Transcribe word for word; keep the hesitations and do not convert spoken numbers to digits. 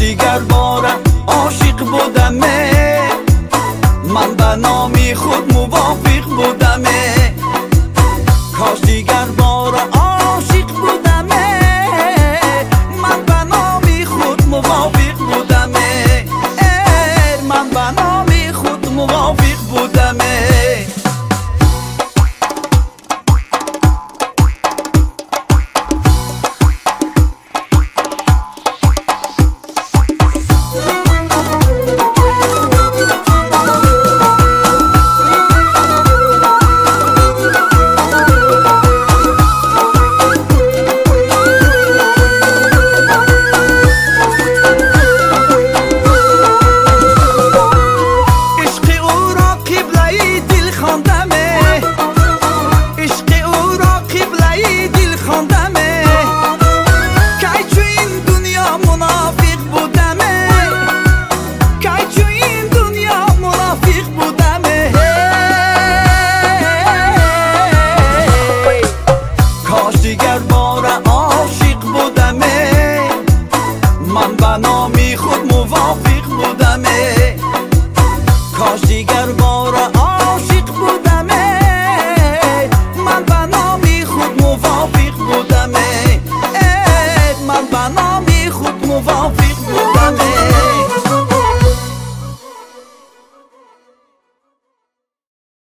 دیگر بار عاشق بودم، من به نام خود موافق بودم. کاش دیگر بار عاشق بودم، من به نام خود موافق بودم. من به نام خود موافق بودم. دیگر بار عاشق بودم، من به نام خود موافق بودم. کاش دیگر بار